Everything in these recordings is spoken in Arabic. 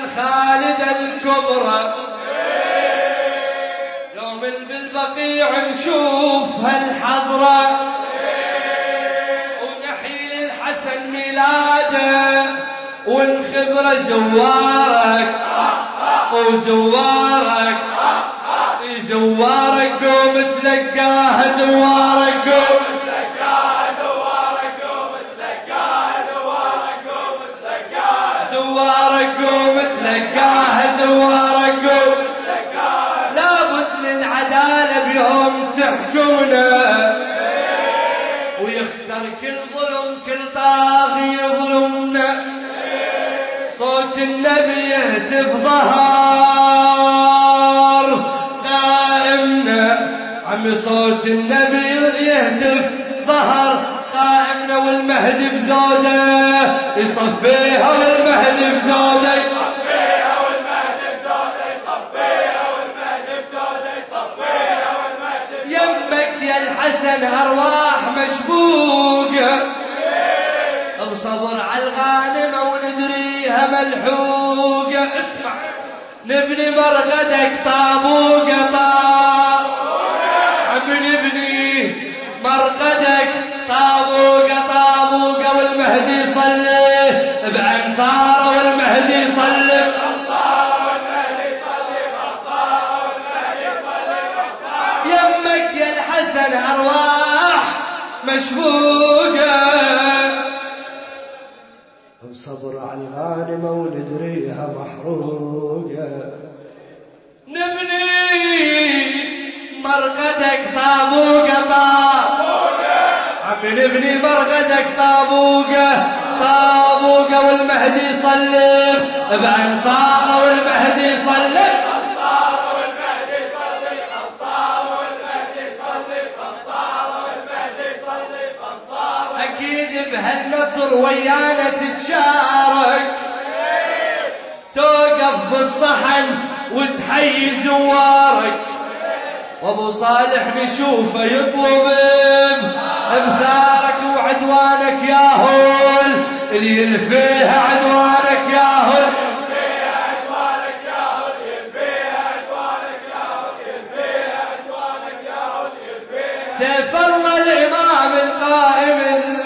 الخالدة الكبرى يوم بالبقيع نشوف هالحضرة ونحيي الحسن ميلاده ونخبر زوارك وزوارك زوارك قوم تلقاها زوارك قوم تلقاها زوارك قوم تلقاها زوارك قوم تلقاها زوارك قوم تلقاها زوارك قوم تلقاها لابد للعدالة بيوم تحكمنا ويخسر كل ظلم كل طاغي يظلمنا صوت النبي يهتف ظهر قائمنا عمي صوت النبي يهتف ظهر قائمنا والمهدي بزوده يصفيها والمهدي بزوده يصفيها والمهدي بزوده يصفيها والمهدي بزوده يصفيها والمهدي يمك يا الحسن أرواح مشبوقة بصبر على الغانمة وندريها ملحوقة اسمع نبني مرقدك طابوقة عم نبني مرقدك طابوقة طابوقة والمهدي يصلي بأنصاره والمهدي يصلي يمك يا الحسن أرواح مشبوقة صبر على الغانمة وندريها محروقة نبني مرقدك طابوقة عم نبني مرقدك طابوقة والمهدي يصلي بأنصاره والمهدي يصلي أكيد بهالنصر ويانا تتشارك توقف بالصحن وتحيي زوارك وابو صالح نشوفه يطلب بثارك وعدوانك يا هول اللي يلفيها عدوانك يا هول سيف الله الإمام القائم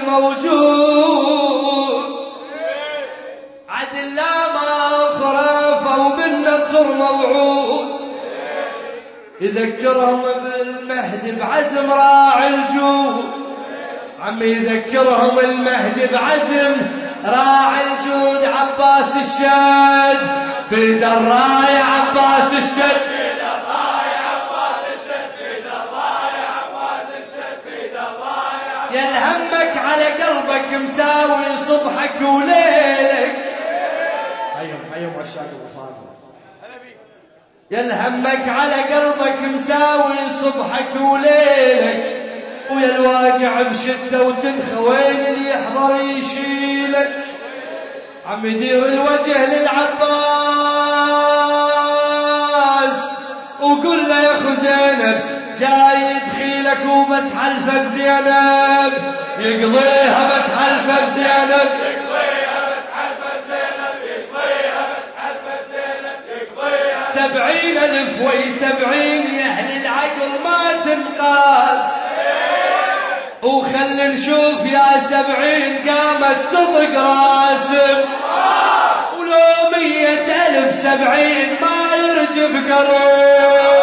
الموجود عدل لا ما خرافه وبالنصر موعود يذكرهم بالمهدي بعزم راعي الجود عم يذكرهم المهدي بعزم راعي الجود عباس الشد بيد الراية عباس الشد يلهمك على قلبك مساوي صبحك وليلك حيهم عشاق ابو فاضل يلهمك على قلبك مساوي صبحك وليلك ويا الواقع بشده وتنخى وين اللي يحضر يشيلك عم يدير الوجه للعباس وقل له يا اخو زينب جاي يدخيلك وبس حلفه بزينب يقضيها بس حلفه بزينب يقضيها بس حلفه بزينب يقضيها بس حلفه بزينب يقضيها 70,000 و70 يا اهل العقل ما تنقاس وخلي نشوف يا 70 قامت تطق راسم ولو 100,000 70 ما يرجف قلب